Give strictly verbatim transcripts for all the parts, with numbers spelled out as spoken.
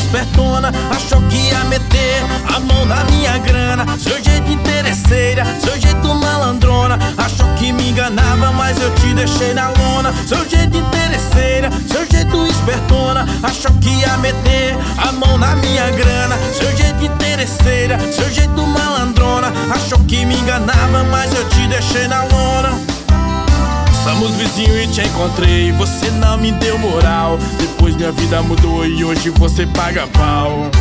espertona, achou que ia meter a mão na minha grana. Seu jeito interesseira, seu jeito malandrona, achou que me enganava, mas eu te deixei na lona. Seu jeito interesseira, seu jeito espertona, achou que ia meter a mão na minha grana. Seu jeito interesseira, seu jeito malandrona, achou que me enganava, mas eu te deixei na lona. Somos vizinhos e te encontrei, você não me deu moral. Depois minha vida mudou e hoje você paga pau.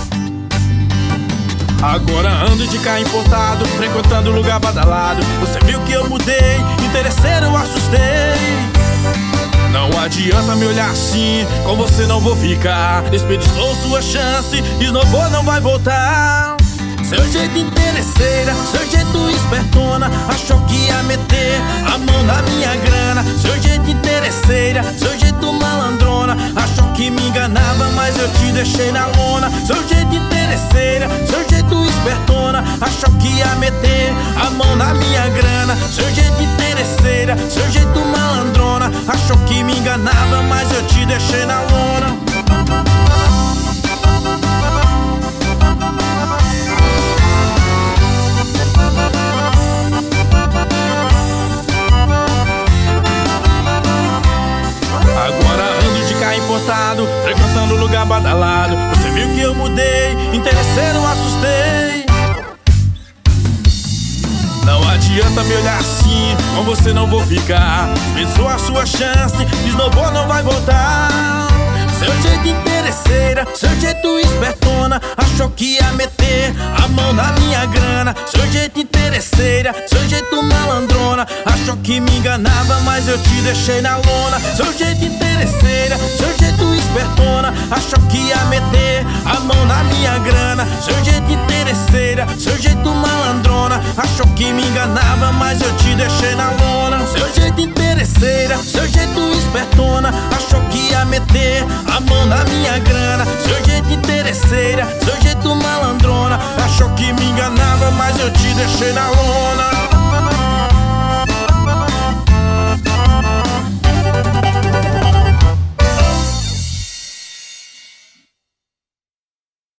Agora ando de carro importado, frequentando lugar badalado. Você viu que eu mudei, interesseiro eu assustei. Não adianta me olhar assim, com você não vou ficar. Desperdiçou sua chance, esnobou, não vai voltar. Seu jeito interesseira, seu jeito espertona, achou que ia meter a mão na minha grana. Seu jeito interesseira, seu jeito malandrona, achou que me enganava, mas eu te deixei na lona. Seu jeito interesseira, seu jeito espertona, achou que ia meter a mão na minha grana. Seu jeito interesseira, seu jeito malandrona, achou que me enganava, mas eu te deixei na lona. Frequentando lugar badalado, você viu que eu mudei, interesseiro eu assustei. Não adianta me olhar assim, com você não vou ficar. Pensou a sua chance, esnobou, não vai voltar. Seu jeito interesseira, seu jeito espertona, achou que ia meter a mão na minha grana. Seu jeito interesseira, seu jeito malandrona, achou que me enganava, mas eu te deixei na lona. Seu jeito interesseira, seu jeito espertona, achou que ia meter a mão na minha grana. Seu jeito interesseira, seu jeito malandrona, achou que me enganava, mas eu te deixei na lona. Seu jeito interesseira, seu jeito espertona, achou que ia meter a mão na minha grana. Seu jeito interesseira, seu jeito malandrona, achou que me enganava, mas eu te deixei na lona.